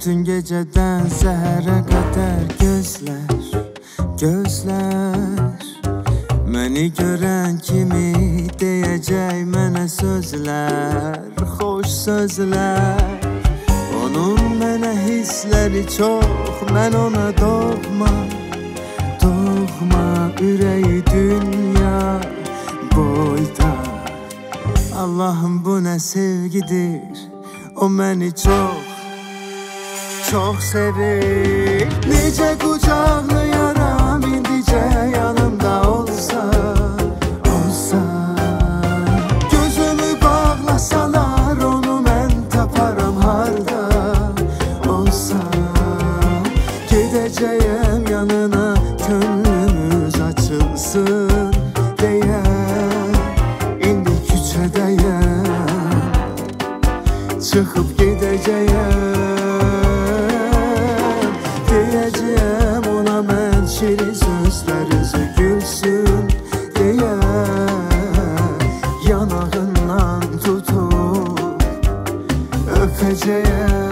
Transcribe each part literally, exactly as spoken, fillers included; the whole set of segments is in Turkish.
bütün geceden səhərə qədər gözlər, gözlər. Məni görən kimi deyəcək mənə sözlər, xoş sözlər. Onun mənə hissləri çox, mən ona doğma, doğma. Ürəyi dünya boyda. Allah'ım bu nə sevgidir, o məni çox, çok sevir. Nice kucaklayaram indice yanımda olsa, olsa. Gözümü bağlasalar onu ben taparım harda olsa. Gideceğim yanına gönlümüz açılsın diye. İndi küçedeyim, çıkıp gideceğim. Diyeceğim ona mən şirin sözler, yüzü gülsün diye. Yanağından tutup öpeceğim.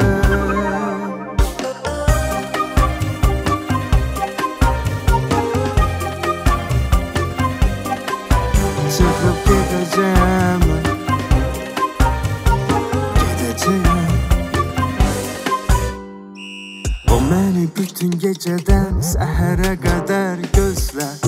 Çıkıp gideceğim, gideceğim. O məni bütün gecədən səhərə qədər gözlər,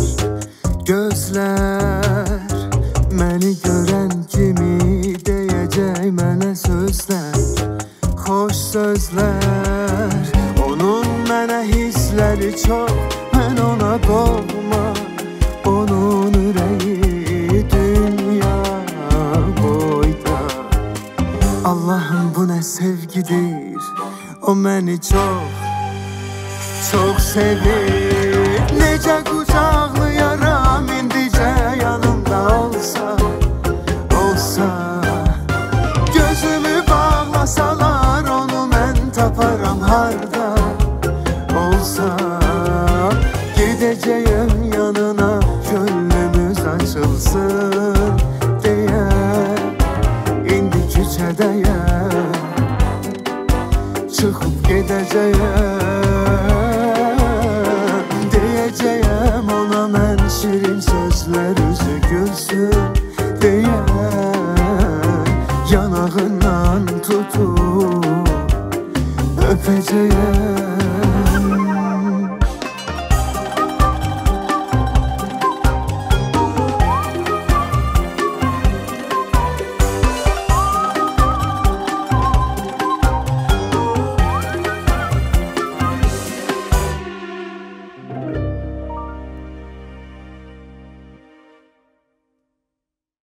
gözlər. Məni görən kimi deyəcək mənə sözlər, xoş sözlər. Onun mənə hissləri çox, mən ona doğma. Onun ürəyi dünya boyda. Allah'ım bu nə sevgidir, o məni çox, çok sevir. Nece kucaklayaram indice yanımda olsa, olsa. Gözümü bağlasalar onu ben taparım harda olsa. Gideceğim yanına gönlümüz açılsın diye. İndi küçedeyim, çıkıp gideceğim. Diyeceğim ona mən şirin sözler, yüzü gülsün diye. Yanağından tutup öpeceğim.